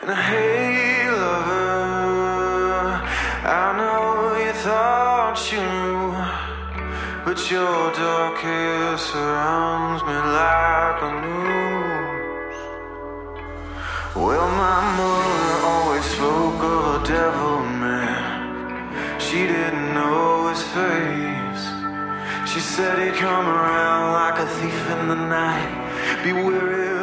And hey, lover, I know you thought you knew, but your dark hair surrounds me like a noose. Well, my mother always spoke of a devil man. She didn't know his face. She said he'd come around like a thief in the night. Be wary